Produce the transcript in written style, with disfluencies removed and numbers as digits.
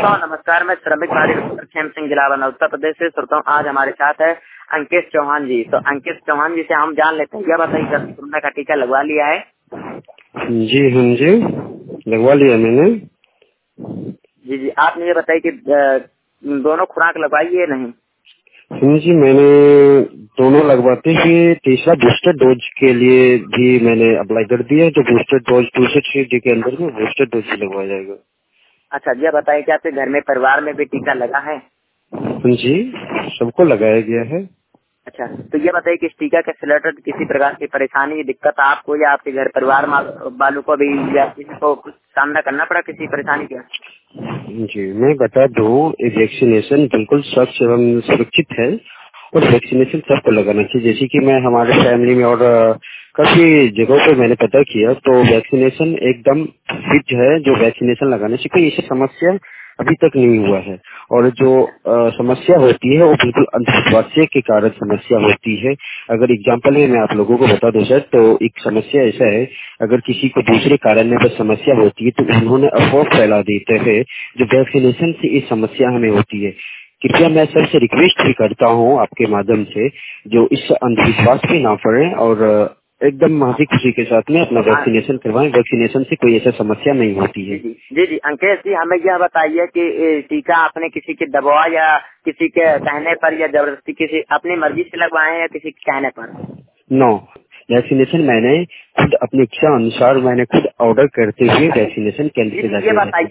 श्रोताओं नमस्कार, मैं श्रमिक भारी डॉक्टर खेम सिंह जिलावन उत्तर प्रदेश से। श्रोताओं आज हमारे साथ है अंकित चौहान जी। तो अंकित चौहान जी से हम जान लेते हैं, यह बताइए कोरोना का टीका लगवा लिया है? जी हाँ जी, लगवा लिया मैंने। जी, आप मुझे बताइए कि दोनों खुराक लगवाई है नहीं? हाँ जी, मैंने दोनों लगवाते हुए तीसरा बूस्टर डोज के लिए भी मैंने अप्लाई कर दिया है। तो बूस्टर डोज 2 से 6 डे के अंदर में बूस्टर डोज भी लगवाया जाएगा। अच्छा, यह बताइए कि आपके घर में परिवार में भी टीका लगा है? हाँ जी, सबको लगाया गया है। अच्छा, तो ये बताइए कि इस टीका के रिलेटेड किसी प्रकार की परेशानी दिक्कत आपको या आपके घर परिवार वालों को भी या किसी को कुछ सामना करना पड़ा किसी परेशानी का? जी, मैं बता दूं, ये वैक्सीनेशन बिल्कुल स्वच्छ एवं सुरक्षित है और वैक्सीनेशन सबको लगाना चाहिए। जैसे कि मैं हमारे फैमिली में और काफी जगहों पे मैंने पता किया, तो वैक्सीनेशन एकदम फिट है। जो वैक्सीनेशन लगाने से कोई ऐसी समस्या अभी तक नहीं हुआ है। और जो समस्या होती है वो बिल्कुल अंधविश्वास के कारण समस्या होती है। अगर एग्जाम्पल है मैं आप लोगों को बता दूं सर, तो एक समस्या ऐसा है, अगर किसी को दूसरे कारण में बस समस्या होती है तो उन्होंने अफवाह फैला देते हैं। जो वैक्सीनेशन से ये समस्या हमें होती है, कृपया मैं सर से रिक्वेस्ट भी करता हूँ आपके माध्यम से, जो इस अंधविश्वास में ना पड़े और एकदम हंसी खुशी के साथ में अपना वैक्सीनेशन करवाएं। वैक्सीनेशन से कोई ऐसा समस्या नहीं होती है। जी, अंकेश जी, हमें यह बताइए कि टीका आपने किसी के दबाव या किसी के कहने पर या जबरदस्ती किसी अपनी मर्जी से लगवाए हैं या किसी के कहने पर? नो, वैक्सीनेशन मैंने खुद अपनी इच्छा अनुसार मैंने खुद ऑर्डर करते हुए वैक्सीनेशन केंद्र से जाकर बताइए